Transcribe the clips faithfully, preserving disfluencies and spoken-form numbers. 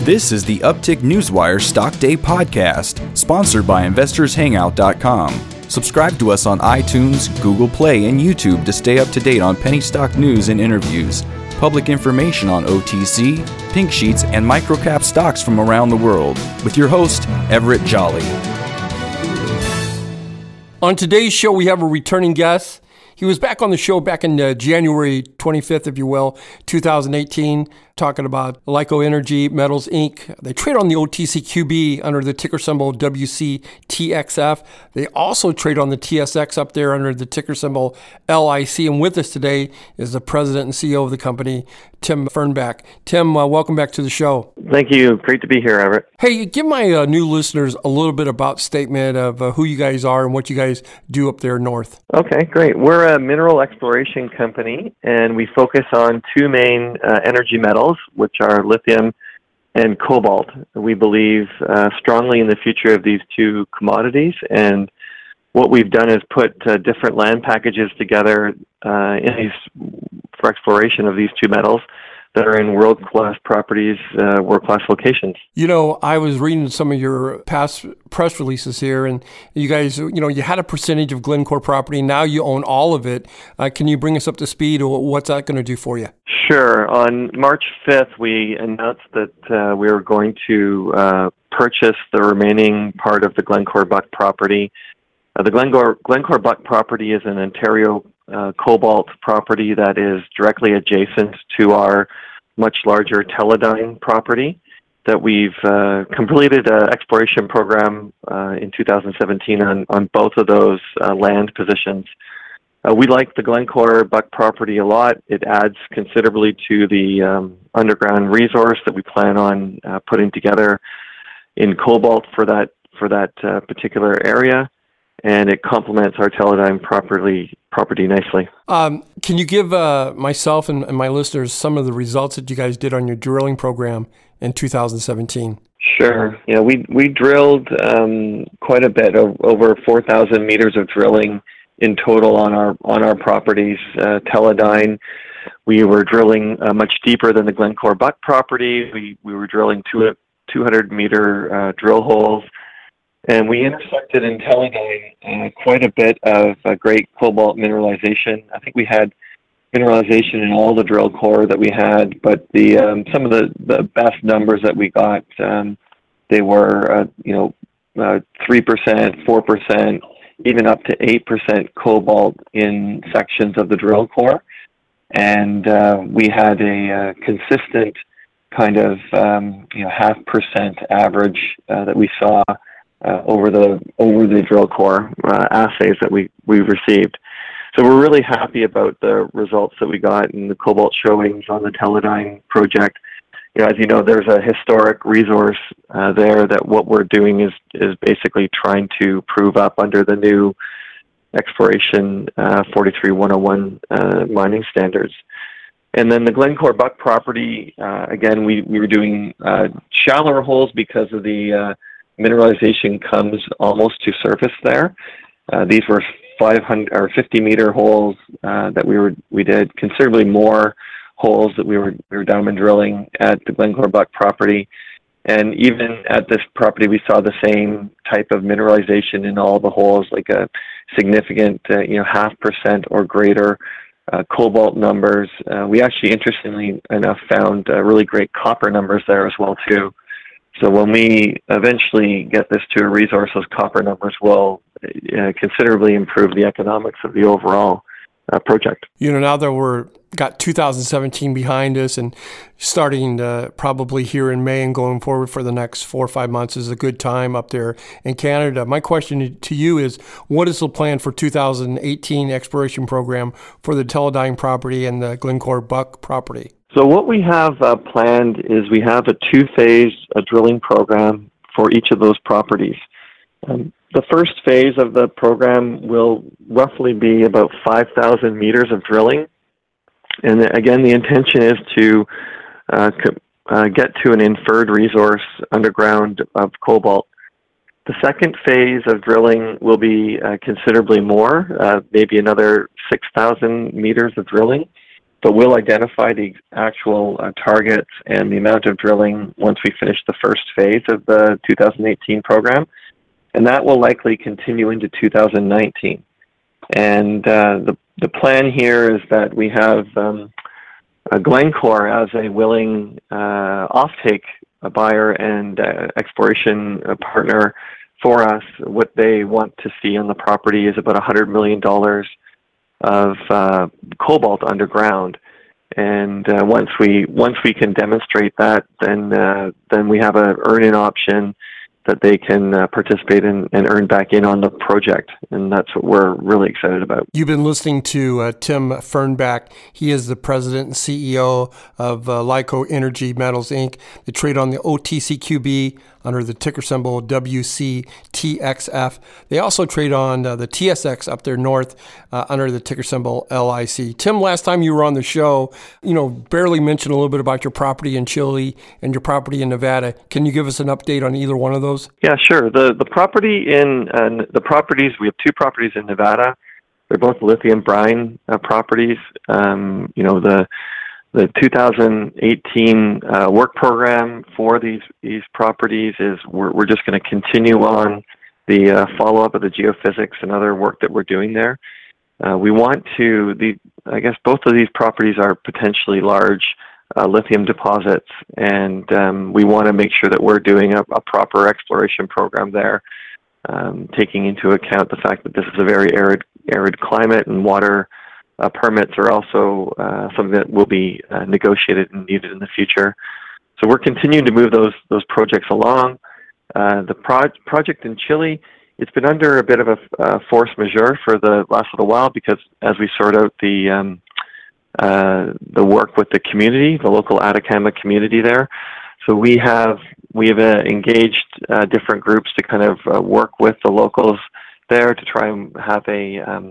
This is the Uptick Newswire Stock Day podcast, sponsored by investors hangout dot com. Subscribe to us on iTunes, Google Play, and YouTube to stay up to date on penny stock news and interviews, public information on O T C, pink sheets, and microcap stocks from around the world, with your host, Everett Jolly. On today's show, we have a returning guest. He was back on the show back in uh, January twenty-fifth, if you will, two thousand eighteen, talking about Lyco Energy Metals, Incorporated. They trade on the O T C Q B under the ticker symbol W C T X F. They also trade on the T S X up there under the ticker symbol L I C. And with us today is the president and C E O of the company, Tim Fernbach. Tim, uh, welcome back to the show. Thank you. Great to be here, Everett. Hey, give my uh, new listeners a little bit about statement of uh, who you guys are and what you guys do up there north. Okay, great. We're a mineral exploration company, and we focus on two main uh, energy metals, which are lithium and cobalt. We believe uh, strongly in the future of these two commodities, and what we've done is put uh, different land packages together uh, in these for exploration of these two metals that are in world-class properties, uh, world-class locations. You know, I was reading some of your past press releases here, and you guys, you know, you had a percentage of Glencore property. Now you own all of it. Uh, can you bring us up to speed, or what's that going to do for you? Sure. On March fifth, we announced that uh, we were going to uh, purchase the remaining part of the Glencore Buck property. Uh, the Glencore, Glencore Buck property is an Ontario uh, cobalt property that is directly adjacent to our much larger Teledyne property that we've uh, completed an exploration program uh, in two thousand seventeen on, on both of those uh, land positions. Uh, we like the Glencore Buck property a lot. It adds considerably to the um, underground resource that we plan on uh, putting together in cobalt for that for that uh, particular area, and it complements our Teledyne property property nicely. Um, can you give uh, myself and, and my listeners some of the results that you guys did on your drilling program in two thousand seventeen? Sure. Yeah, we we drilled um, quite a bit, over four thousand meters of drilling in total on our on our properties. Uh, Teledyne, we were drilling uh, much deeper than the Glencore Buck property. We we were drilling two two hundred meter uh, drill holes, and we intersected in Teledyne uh, quite a bit of uh, great cobalt mineralization. I think we had mineralization in all the drill core that we had, but the um, some of the, the best numbers that we got, um, they were uh, you know uh, three percent, four percent, even up to eight percent cobalt in sections of the drill core. And uh, we had a uh, consistent kind of um, you know half percent average uh, that we saw uh, over the over the drill core uh, assays that we, we received. So we're really happy about the results that we got in the cobalt showings on the Teledyne project. You know, as you know, there's a historic resource uh, there that what we're doing is is basically trying to prove up under the new exploration uh, forty-three one oh one uh, mining standards. And then the Glencore Buck property, uh, again, we, we were doing uh, shallower holes because of the uh, mineralization comes almost to surface there. Uh, these were five hundred or fifty meter holes uh, that we were we did, considerably more holes that we were we were diamond drilling at the Glencore Buck property. And even at this property, we saw the same type of mineralization in all the holes, like a significant, uh, you know, half percent or greater uh, cobalt numbers. Uh, we actually, interestingly enough, found uh, really great copper numbers there as well too. So when we eventually get this to a resource, those copper numbers will uh, considerably improve the economics of the overall uh, project. You know, now that we're got two thousand seventeen behind us and starting uh, probably here in May and going forward for the next four or five months is a good time up there in Canada. My question to you is, what is the plan for two thousand eighteen exploration program for the Teledyne property and the Glencore Buck property? So what we have uh, planned is we have a two-phase uh, drilling program for each of those properties. Um, the first phase of the program will roughly be about five thousand meters of drilling. And again, the intention is to uh, co- uh, get to an inferred resource underground of cobalt. The second phase of drilling will be uh, considerably more, uh, maybe another six thousand meters of drilling. but we'll identify the actual uh, targets and the amount of drilling once we finish the first phase of the two thousand eighteen program, and that will likely continue into two thousand nineteen. And uh, the the plan here is that we have um, uh, Glencore as a willing uh, offtake a buyer and uh, exploration uh, partner for us. What they want to see on the property is about one hundred million dollars of uh, cobalt underground. And uh, once we once we can demonstrate that, then uh, then we have an earn-in option that they can uh, participate in and earn back in on the project. And that's what we're really excited about. You've been listening to uh, Tim Fernbach. He is the president and C E O of uh, LICO Energy Metals, Incorporated. They trade on the O T C Q B under the ticker symbol W C T X F. They also trade on uh, the T S X up there north uh, under the ticker symbol L I C. Tim, last time you were on the show, you know, barely mentioned a little bit about your property in Chile and your property in Nevada. Can you give us an update on either one of those? Yeah, sure. The the property in uh, the properties we have two properties in Nevada. They're both lithium brine uh, properties. Um, you know, the the two thousand eighteen uh, work program for these these properties is we're we're just going to continue on the uh, follow up of the geophysics and other work that we're doing there. Uh, we want to the I guess both of these properties are potentially large Uh, lithium deposits, and um, we want to make sure that we're doing a, a proper exploration program there, um, taking into account the fact that this is a very arid, arid climate, and water uh, permits are also uh, something that will be uh, negotiated and needed in the future. So we're continuing to move those those projects along. Uh, the pro- project in Chile, it's been under a bit of a uh, force majeure for the last little while because as we sort out the um, Uh, the work with the community, the local Atacama community there. So we have we have uh, engaged uh, different groups to kind of uh, work with the locals there to try and have a um,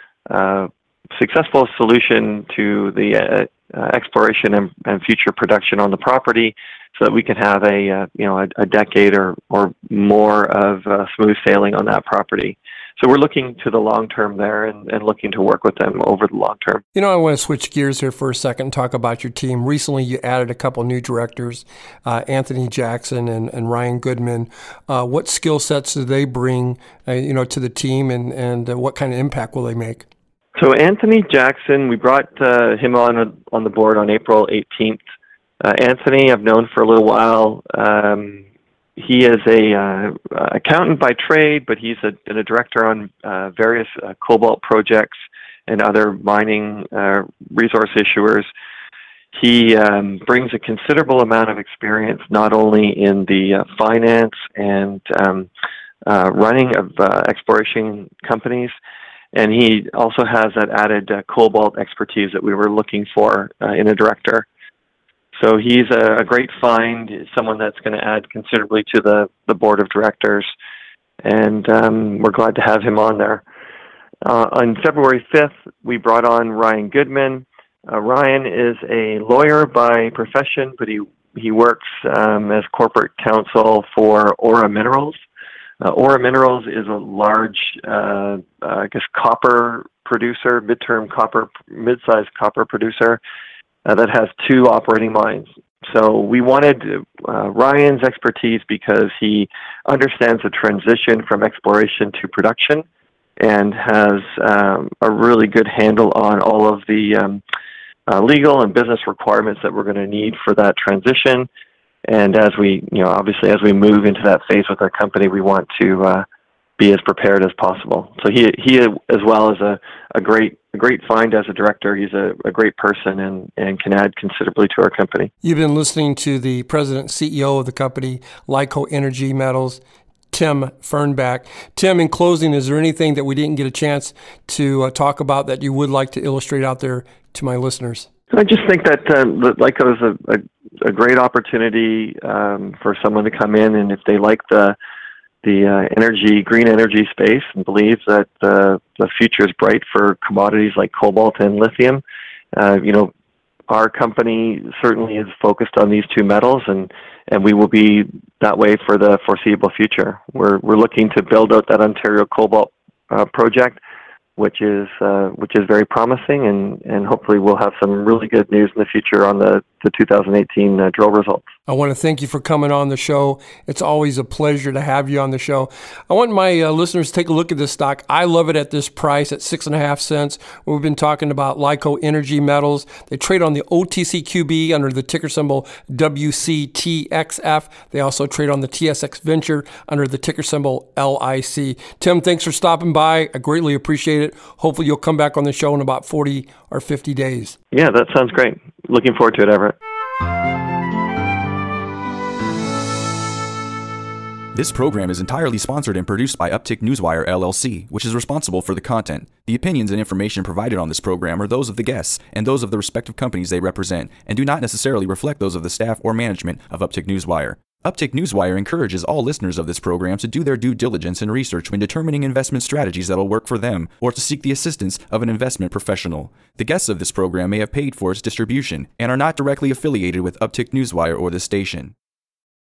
uh, successful solution to the uh, uh, exploration and, and future production on the property, so that we can have a uh, you know a, a decade or or more of uh, smooth sailing on that property. So we're looking to the long term there and, and looking to work with them over the long term. You know, I want to switch gears here for a second and talk about your team. Recently, you added a couple new directors, uh, Anthony Jackson and, and Ryan Goodman. Uh, what skill sets do they bring, uh, you know, to the team, and, and uh, what kind of impact will they make? So Anthony Jackson, we brought uh, him on on the board on April eighteenth. Uh, Anthony, I've known for a little while. Um, He is a uh, accountant by trade, but he's a, been a director on uh, various uh, cobalt projects and other mining uh, resource issuers. He um, brings a considerable amount of experience, not only in the uh, finance and um, uh, running of uh, exploration companies, and he also has that added uh, cobalt expertise that we were looking for uh, in a director. So he's a, a great find, someone that's going to add considerably to the, the board of directors, and um, we're glad to have him on there. Uh, on February fifth, we brought on Ryan Goodman. Uh, Ryan is a lawyer by profession, but he, he works um, as corporate counsel for Aura Minerals. Uh, Aura Minerals is a large, uh, uh, I guess, copper producer, midterm copper, mid-sized copper producer. Uh, that has two operating mines. So we wanted uh, Ryan's expertise because he understands the transition from exploration to production and has um, a really good handle on all of the um, uh, legal and business requirements that we're going to need for that transition. And as we, you know, obviously as we move into that phase with our company, we want to uh, be as prepared as possible. So he, he as well is a, a great a great find as a director. He's a, a great person and, and can add considerably to our company. You've been listening to the president and C E O of the company, LICO Energy Metals, Tim Fernbach. Tim, in closing, is there anything that we didn't get a chance to uh, talk about that you would like to illustrate out there to my listeners? I just think that uh, LICO is a, a, a great opportunity um, for someone to come in, and if they like the the uh, energy, green energy space, and believes that uh, the future is bright for commodities like cobalt and lithium. Uh, you know, our company certainly is focused on these two metals, and, and we will be that way for the foreseeable future. We're we're looking to build out that Ontario Cobalt uh, project. which is uh, which is very promising, and, and hopefully we'll have some really good news in the future on the, the two thousand eighteen uh, drill results. I want to thank you for coming on the show. It's always a pleasure to have you on the show. I want my uh, listeners to take a look at this stock. I love it at this price at six and a half cents. We've been talking about LICO Energy Metals. They trade on the O T C Q B under the ticker symbol W C T X F. They also trade on the T S X Venture under the ticker symbol L I C. Tim, thanks for stopping by. I greatly appreciate it. Hopefully you'll come back on the show in about forty or fifty days. Yeah, that sounds great. Looking forward to it, Everett. This program is entirely sponsored and produced by Uptick Newswire, L L C, which is responsible for the content. The opinions and information provided on this program are those of the guests and those of the respective companies they represent, and do not necessarily reflect those of the staff or management of Uptick Newswire. Uptick Newswire encourages all listeners of this program to do their due diligence and research when determining investment strategies that will work for them, or to seek the assistance of an investment professional. The guests of this program may have paid for its distribution and are not directly affiliated with Uptick Newswire or this station.